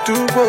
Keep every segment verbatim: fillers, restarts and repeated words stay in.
ládùúgbò.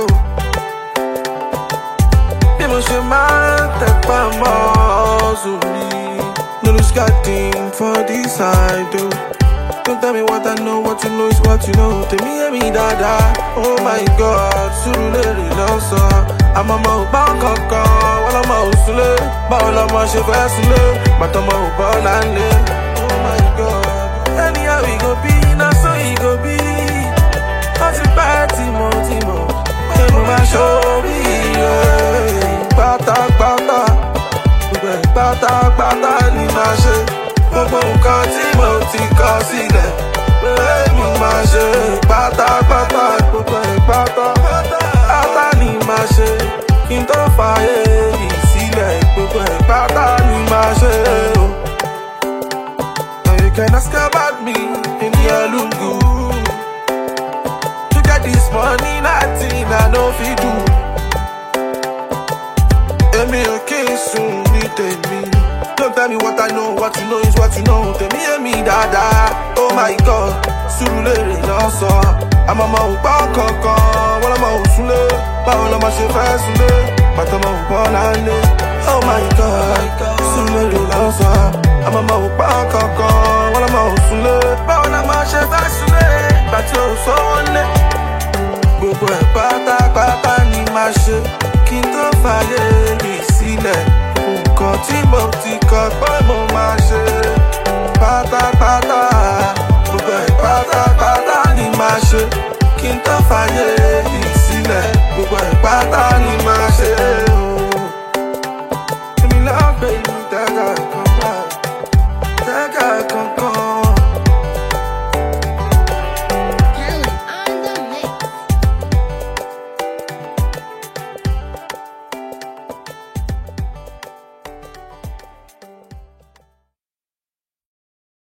Bí mo ṣe máa ń tẹpá mọ́ hustle mi. No lose guarding for this side, oh. Don't tell me what I know, what you know is what you know. Tell me, hear me, dada. Oh my God, Surulere lọ́sọ. I'm a mo ba kankan, wala mo usule. Báwo la mo ṣe fẹ́ sule? Bàtà mo bọ́ lálé. Oh my God, anyhow we go be, na so we go be. Party party mo ti mo, mo ma show me. Pata pata, pata pata ni ma ṣe. Gbogbo nǹkan tí mo ti kọ sílẹ̀ pé mo máa ṣe pátápátá. Gbogbo ìpátá pátá ni máa ṣe kí n tó fààyè mi sílẹ̀. Gbogbo ìpátá ni máa ṣe o. Now you can ask about me in the Elugu. To get this money, nothing I no fit do. Èmi ò kí n sùn ní tèmi. Don't tell me what I know, what you know is what you know. Tell me, hear me, dada. Oh my God, Surulere lọ́sọ. I'm a mo ba kankan, wala mo usule. Báwo la mo ṣe fẹ́ sule? Bàtà mo bọ́ lálé. Oh my God, Surulere lọ́sọ. I'm a mo ba kankan, wala mo usule. Báwo la mo ṣe fẹ́ sule? Bàtà o sówó lé. Gbogbo ẹ̀ pátápátá ni máa ṣe kí n tó fààyè mi sílẹ̀. Nǹkan tí mo ti kọ pé mo máa